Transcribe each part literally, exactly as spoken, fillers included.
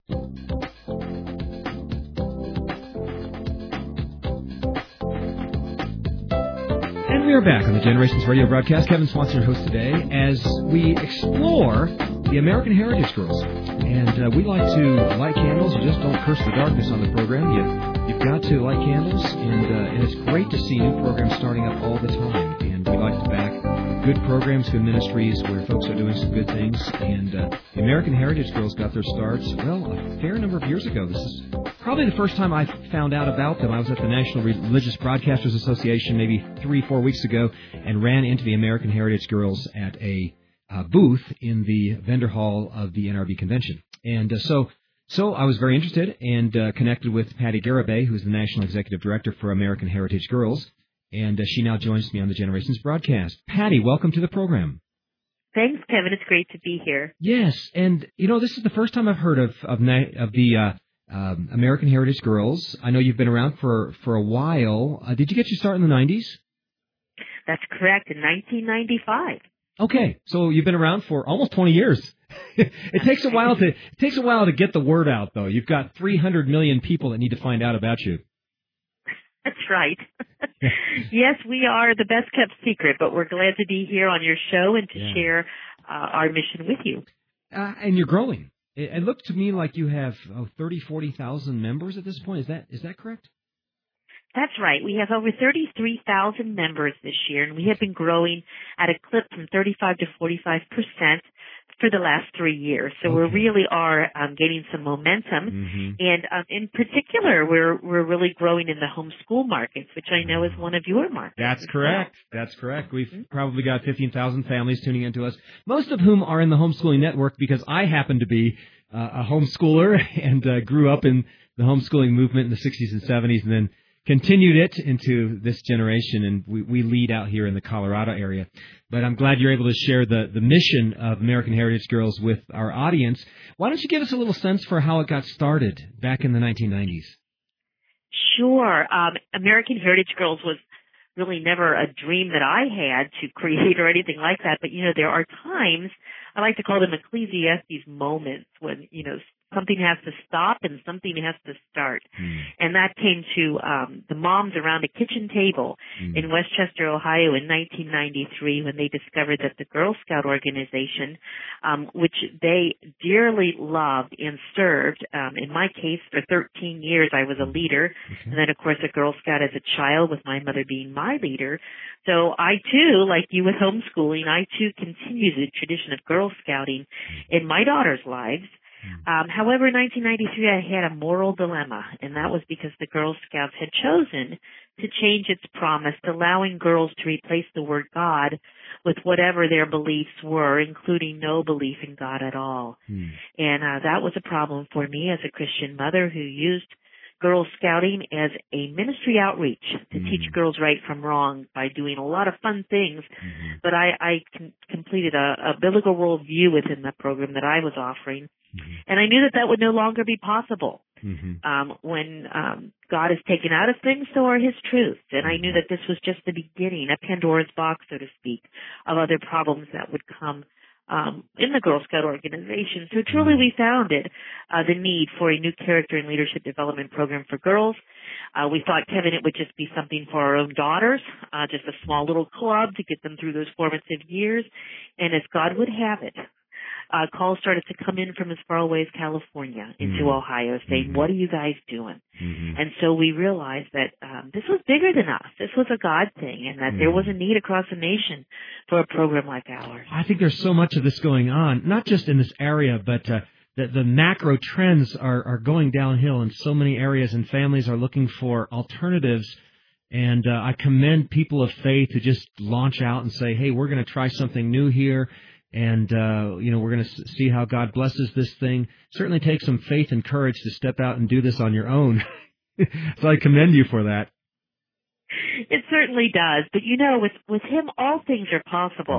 And we are back on the Generations Radio broadcast. Kevin Swanson, your host today, as we explore the American Heritage Girls. And uh, we like to light candles. You just don't curse the darkness on the program. You, you've got to light candles, and, uh, and it's great to see new programs starting up all the time. And we like to back good programs, good ministries where folks are doing some good things. And uh, the American Heritage Girls got their starts, well, a fair number of years ago. This is probably the first time I found out about them. I was at the National Religious Broadcasters Association maybe three, four weeks ago and ran into the American Heritage Girls at a uh, booth in the vendor hall of the N R B convention. And uh, so so I was very interested and uh, connected with Patty Garibay, who's the National Executive Director for American Heritage Girls. And uh, she now joins me on the Generations broadcast. Patty, welcome to the program. Thanks, Kevin. It's great to be here. Yes, and, you know, this is the first time I've heard of of, of the uh, um, American Heritage Girls. I know you've been around for, for a while. Uh, did you get your start in the nineties? That's correct, in nineteen ninety-five. Okay, so you've been around for almost twenty years. It takes a while to it takes a while to get the word out, though. You've got three hundred million people that need to find out about you. That's right. Yes, we are the best kept secret, but we're glad to be here on your show and to yeah. share uh, our mission with you. Uh, and you're growing. It, it looked to me like you have oh, thirty, forty thousand members at this point. Is that is that correct? That's right. We have over thirty-three thousand members this year, and we have been growing at a clip from thirty-five to forty-five percent for the last three years. So okay. we really are um, gaining some momentum. Mm-hmm. And um, in particular, we're we're really growing in the homeschool markets, which I know is one of your markets. That's correct. That's correct. We've mm-hmm. probably got fifteen thousand families tuning into us, most of whom are in the homeschooling network because I happen to be uh, a homeschooler and uh, grew up in the homeschooling movement in the sixties and seventies and then continued it into this generation, and we, we lead out here in the Colorado area. But I'm glad you're able to share the, the mission of American Heritage Girls with our audience. Why don't you give us a little sense for how it got started back in the nineteen nineties? Sure. Um, American Heritage Girls was really never a dream that I had to create or anything like that. But, you know, there are times, I like to call them Ecclesiastes moments, when, you know, something has to stop and something has to start. Mm. And that came to um, the moms around a kitchen table mm. in Westchester, Ohio in nineteen ninety-three when they discovered that the Girl Scout organization, um, which they dearly loved and served, um, in my case for thirteen years I was a leader, okay. and then of course a Girl Scout as a child with my mother being my leader. So I too, like you with homeschooling, I too continue the tradition of Girl Scouting in my daughter's lives. Um, however, in nineteen ninety-three, I had a moral dilemma, and that was because the Girl Scouts had chosen to change its promise, allowing girls to replace the word God with whatever their beliefs were, including no belief in God at all. Hmm. And uh, that was a problem for me as a Christian mother who used Girl Scouting as a ministry outreach to mm-hmm. teach girls right from wrong by doing a lot of fun things. Mm-hmm. But I, I com- completed a, a biblical worldview within the program that I was offering. Mm-hmm. And I knew that that would no longer be possible. Mm-hmm. Um, when um, God is taken out of things, so are His truths. And I knew that this was just the beginning, a Pandora's box, so to speak, of other problems that would come Um, in the Girl Scout organization. So truly we founded uh, the need for a new character and leadership development program for girls. Uh, we thought, Kevin, it would just be something for our own daughters, uh, just a small little club to get them through those formative years. And as God would have it, uh, calls started to come in from as far away as California into mm-hmm. Ohio saying, mm-hmm. what are you guys doing? Mm-hmm. And so we realized that um, this was bigger than us. This was a God thing, and that mm-hmm. there was a need across the nation for a program like ours. I think there's so much of this going on, not just in this area, but uh, the, the macro trends are, are going downhill in so many areas, and families are looking for alternatives. And uh, I commend people of faith who just launch out and say, hey, we're going to try something new here. And, uh, you know, we're going to see how God blesses this thing. Certainly takes some faith and courage to step out and do this on your own. So I commend you for that. It certainly does. But, you know, with, with Him, all things are possible. Mm.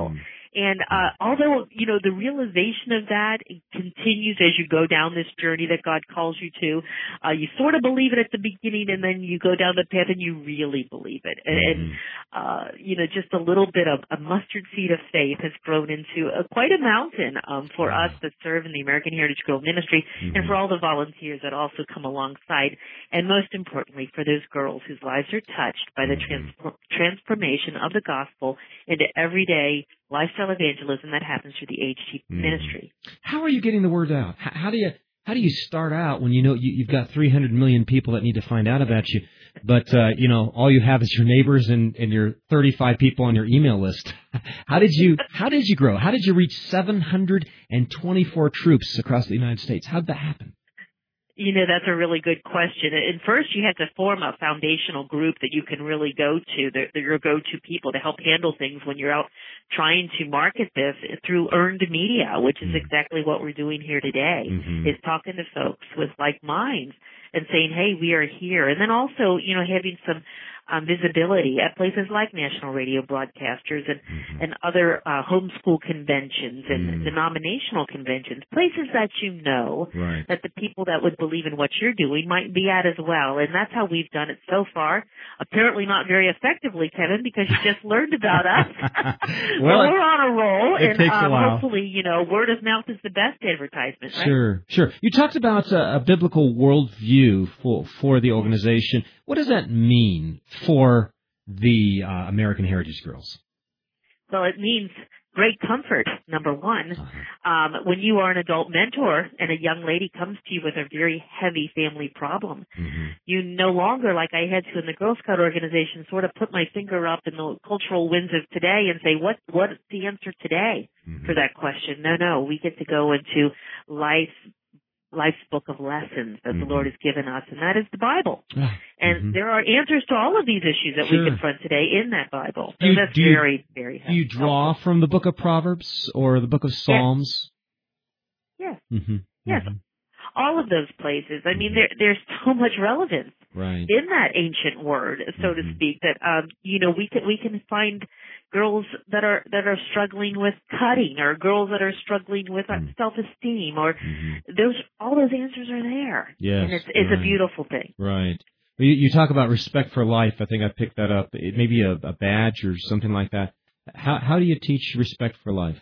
And uh, although, you know, the realization of that continues as you go down this journey that God calls you to, uh, you sort of believe it at the beginning, and then you go down the path and you really believe it. And, Mm-hmm. and uh, you know, just a little bit of a mustard seed of faith has grown into a, quite a mountain um, for Wow. us that serve in the American Heritage Girl Ministry, Mm-hmm. and for all the volunteers that also come alongside, and most importantly, for those girls whose lives are touched by the Mm-hmm. trans- transformation of the gospel into everyday lifestyle evangelism that happens through the H T Mm-hmm. ministry. How are you getting the word out? How, how do you how do you start out when you know you, you've got three hundred million people that need to find out about you, but uh, you know all you have is your neighbors and, and your thirty-five people on your email list? How did you how did you grow? How did you reach seven hundred twenty-four troops across the United States? How did that happen? You know, that's a really good question. And first, you have to form a foundational group that you can really go to. They're, they're your go-to people to help handle things when you're out trying to market this through earned media, which is Mm-hmm. exactly what we're doing here today, Mm-hmm. is talking to folks with like minds and saying, hey, we are here. And then also, you know, having some um, visibility at places like national radio broadcasters and, Mm-hmm. and other uh, homeschool conventions and Mm-hmm. denominational conventions, places that you know Right. that the people that would believe in what you're doing might be at as well. And that's how we've done it so far. Apparently not very effectively, Kevin, because you just learned about us. Well, but we're on a roll. it and takes a um, while. hopefully, you know, word of mouth is the best advertisement, right? Sure, sure. You talked about a, a biblical worldview for for the organization. What does that mean for the uh, American Heritage Girls? Well, it means great comfort, number one. Uh-huh. Um, when you are an adult mentor and a young lady comes to you with a very heavy family problem, Mm-hmm. you no longer, like I had to in the Girl Scout organization, sort of put my finger up in the cultural winds of today and say, what what's the answer today Mm-hmm. for that question? No, no, we get to go into life, life's book of lessons that Mm-hmm. the Lord has given us, and that is the Bible. Ah, And mm-hmm. there are answers to all of these issues that Sure. we confront today in that Bible. So Do you- that's do you- very, very Do you helpful. draw from the book of Proverbs or the book of Psalms? Yes. Mm-hmm. Yes. Mm-hmm. All of those places. I mean, there, there's so much relevance Right. in that ancient word, so to Mhm. speak, that um, you know we can we can find girls that are that are struggling with cutting, or girls that are struggling with Mm. self-esteem, or Mm-hmm. those all those answers are there. Yes. And it's it's right. a beautiful thing. Right. Well, You, you talk about respect for life. I think I picked that up. It may be a, a badge or something like that. How how do you teach respect for life?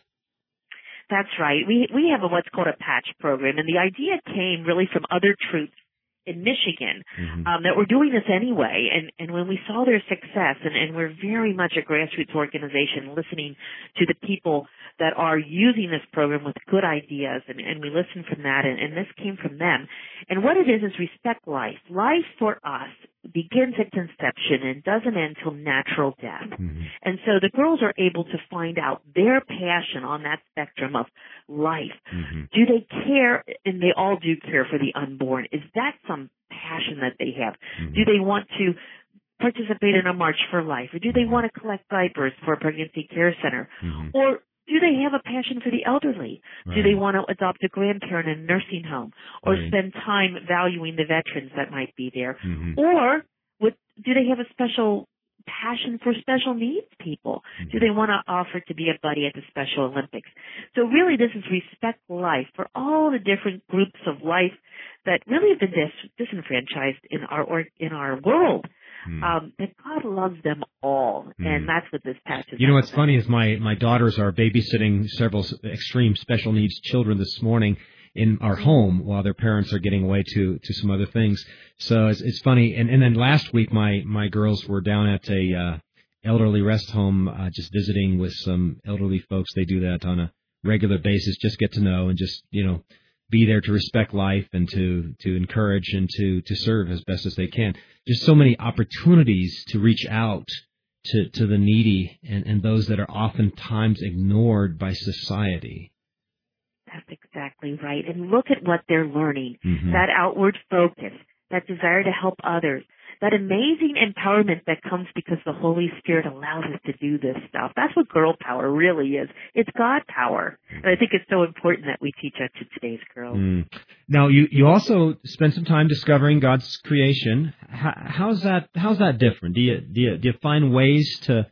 That's right. We we have a what's called a patch program, and the idea came really from other troops in Michigan Mm-hmm. um, that were doing this anyway. And, and when we saw their success, and, and we're very much a grassroots organization listening to the people that are using this program with good ideas, and, and we listen from that, and, and this came from them. And what it is is respect life. Life for us begins at conception and doesn't end till natural death. Mm-hmm. And so the girls are able to find out their passion on that spectrum of life. Mm-hmm. Do they care, and they all do care for the unborn? Is that some passion that they have? Mm-hmm. Do they want to participate in a March for Life? Or do they want to collect diapers for a pregnancy care center? Mm-hmm. Or do they have a passion for the elderly? Right. Do they want to adopt a grandparent in a nursing home? Or Right. spend time valuing the veterans that might be there? Mm-hmm. Or would, do they have a special passion for special needs people? Mm-hmm. Do they want to offer to be a buddy at the Special Olympics? So really this is respect life for all the different groups of life that really have been dis- disenfranchised in our or, in our world. Mm-hmm. Um, that God loves them all, Mm-hmm. and that's what this patch is. You know all what's about. funny is my, my daughters are babysitting several s- extreme special needs children this morning in our home while their parents are getting away to, to some other things. So it's, it's funny. And, and then last week my, my girls were down at a uh, elderly rest home uh, just visiting with some elderly folks. They do that on a regular basis, just get to know and just, you know, be there to respect life and to, to encourage and to, to serve as best as they can. Just so many opportunities to reach out to, to the needy and, and those that are oftentimes ignored by society. That's exactly right. And look at what they're learning. Mm-hmm. That outward focus, that desire to help others, that amazing empowerment that comes because the Holy Spirit allows us to do this stuff. That's what girl power really is. It's God power. And I think it's so important that we teach that to today's girls. Mm. Now, you, you also spend some time discovering God's creation. How, how's that? How's that different? Do you do you, do you find ways to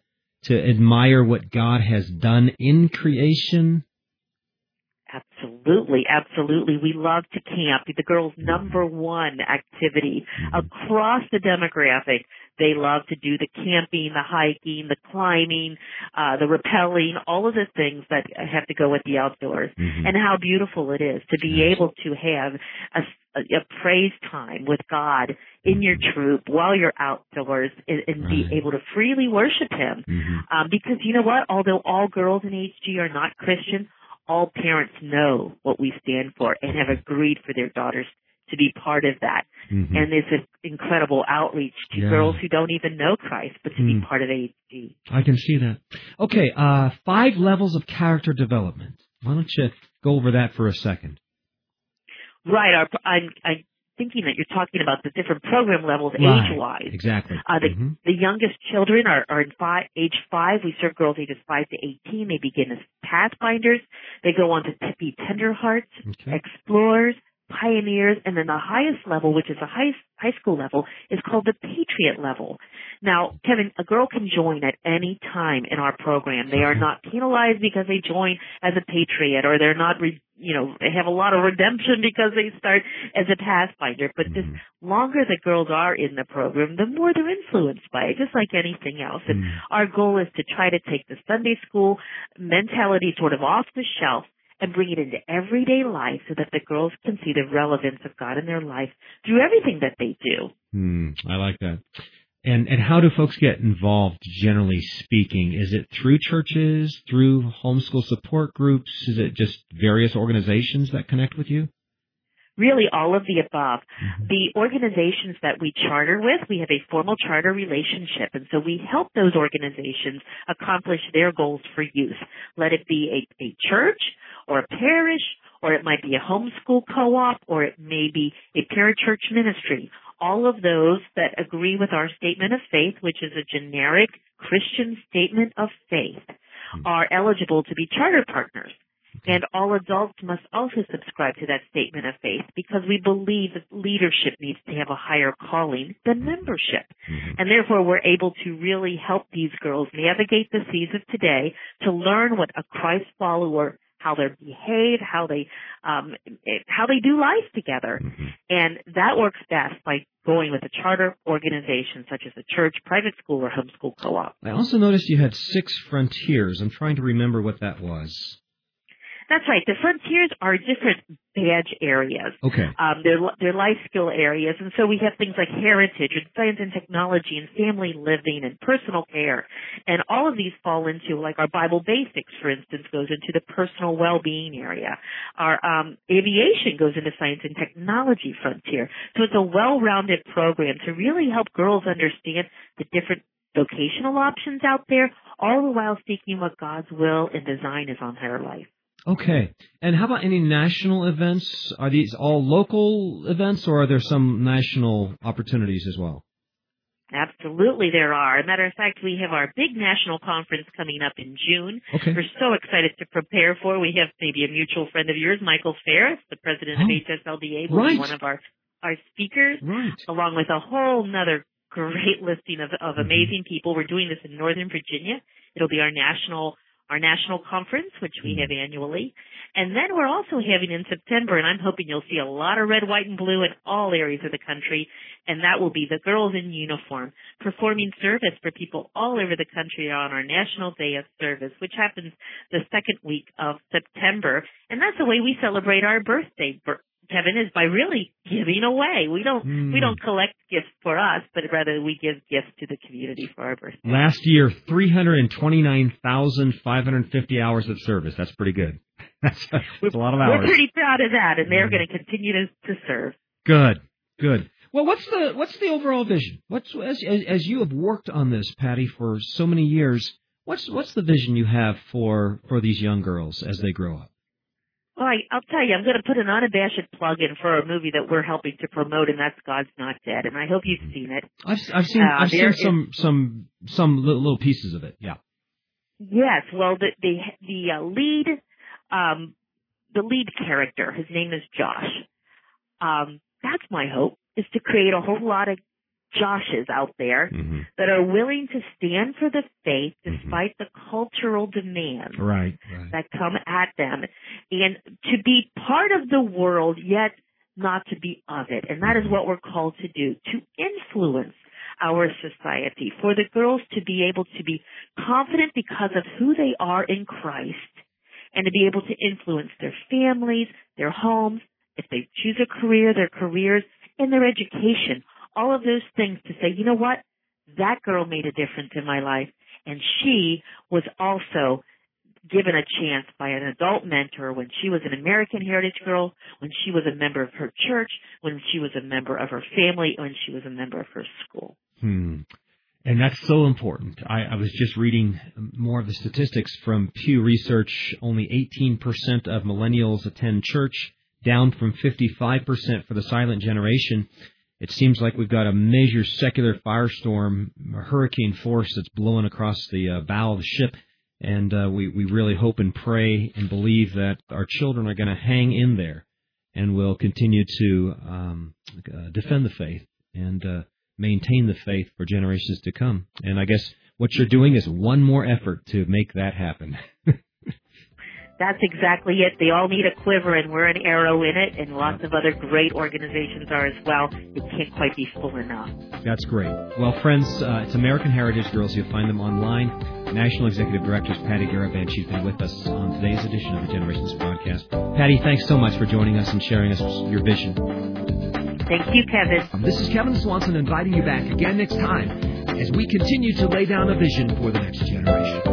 to admire what God has done in creation? Absolutely, absolutely. We love to camp. The girls' number one activity across the demographic. They love to do the camping, the hiking, the climbing, uh, the rappelling, all of the things that have to go with the outdoors. Mm-hmm. And how beautiful it is to be yes. able to have a, a praise time with God in your troop while you're outdoors and, and right. be able to freely worship Him. Mm-hmm. Um, because you know what? Although all girls in H G are not Christian, all parents know what we stand for and have agreed for their daughters to be part of that. Mm-hmm. And there's this incredible outreach to yeah. girls who don't even know Christ, but to mm. be part of H G. I can see that. Okay, uh, five levels of character development. Why don't you go over that for a second? Right. Our, I'm, I'm thinking that you're talking about the different program levels right. age-wise. Exactly. Uh, the, mm-hmm. the youngest children are, are in five, age five. We serve girls ages five to eighteen. They begin as pathfinders. They go on to be tenderhearts, okay. explorers, pioneers, and then the highest level, which is the high, high school level, is called the Patriot level. Now, Kevin, a girl can join at any time in our program. They are not penalized because they join as a Patriot, or they're not, re, you know, they have a lot of redemption because they start as a Pathfinder. But mm-hmm. the longer the girls are in the program, the more they're influenced by it, just like anything else. And mm-hmm. our goal is to try to take the Sunday school mentality sort of off the shelf and bring it into everyday life so that the girls can see the relevance of God in their life through everything that they do. Hmm, I like that. And and how do folks get involved, generally speaking? Is it through churches, through homeschool support groups? Is it just various organizations that connect with you? Really all of the above. Mm-hmm. The organizations that we charter with, we have a formal charter relationship, and so we help those organizations accomplish their goals for youth. Let it be a, a church or a parish, or it might be a homeschool co-op, or it may be a parachurch ministry. All of those that agree with our statement of faith, which is a generic Christian statement of faith, mm-hmm. are eligible to be charter partners. And all adults must also subscribe to that statement of faith because we believe that leadership needs to have a higher calling than membership. Mm-hmm. And therefore, we're able to really help these girls navigate the seas of today to learn what a Christ follower, how they behave, how they um, how they do life together. Mm-hmm. And that works best by going with a charter organization such as a church, private school, or homeschool co-op. I also noticed you had six frontiers. I'm trying to remember what that was. That's right. The frontiers are different badge areas. Okay. Um, they're, they're life skill areas. And so we have things like heritage and science and technology and family living and personal care. And all of these fall into, like our Bible basics, for instance, goes into the personal well-being area. Our um, aviation goes into science and technology frontier. So it's a well-rounded program to really help girls understand the different vocational options out there, all the while seeking what God's will and design is on their life. Okay. And how about any national events? Are these all local events, or are there some national opportunities as well? Absolutely there are. As a matter of fact, we have our big national conference coming up in June. Okay. We're so excited to prepare for. We have maybe a mutual friend of yours, Michael Ferris, the president oh, of H S L D A, will right. be one of our, our speakers, right. along with a whole nother great listing of, of amazing mm-hmm. people. We're doing this in Northern Virginia. It'll be our national our national conference, which we have annually. And then we're also having in September, and I'm hoping you'll see a lot of red, white, and blue in all areas of the country, and that will be the Girls in Uniform, performing service for people all over the country on our National Day of Service, which happens the second week of September. And that's the way we celebrate our birthday, Kevin, is by really giving away. We don't mm. we don't collect gifts for us, but rather we give gifts to the community for our birthday. Last year, three hundred twenty-nine thousand five hundred fifty hours of service. That's pretty good. That's, that's a lot of hours. We're pretty proud of that, and they're mm. going to continue to, to serve. Good, good. Well, what's the what's the overall vision? What's as, as you have worked on this, Patty, for so many years? What's what's the vision you have for for these young girls as they grow up? Well, I, I'll tell you, I'm going to put an unabashed plug in for a movie that we're helping to promote, and that's God's Not Dead. And I hope you've seen it. I've, I've seen, uh, I've seen some, is, some, some little, little pieces of it. Yeah. Yes. Well, the the the uh, lead, um, the lead character, his name is Josh. Um, that's my hope, is to create a whole lot of Joshes out there mm-hmm. that are willing to stand for the faith despite mm-hmm. the cultural demands right, right. that come at them, and to be part of the world yet not to be of it. And that mm-hmm. is what we're called to do, to influence our society, for the girls to be able to be confident because of who they are in Christ, and to be able to influence their families, their homes, if they choose a career, their careers, and their education. All of those things to say, you know what? That girl made a difference in my life, and she was also given a chance by an adult mentor when she was an American Heritage Girl, when she was a member of her church, when she was a member of her family, when she was a member of her school. Hmm. And that's so important. I, I was just reading more of the statistics from Pew Research. Only eighteen percent of millennials attend church, down from fifty-five percent for the silent generation. It seems like we've got a major secular firestorm, a hurricane force that's blowing across the uh, bow of the ship. And uh, we, we really hope and pray and believe that our children are going to hang in there and will continue to um, uh, defend the faith and uh, maintain the faith for generations to come. And I guess what you're doing is one more effort to make that happen. That's exactly it. They all need a quiver, and we're an arrow in it, and lots of other great organizations are as well. It can't quite be full enough. That's great. Well, friends, uh, it's American Heritage Girls. You'll find them online. National Executive Director is Patty Garaband. She's been with us on today's edition of the Generations Broadcast. Patty, thanks so much for joining us and sharing us your vision. Thank you, Kevin. This is Kevin Swanson inviting you back again next time as we continue to lay down a vision for the next generation.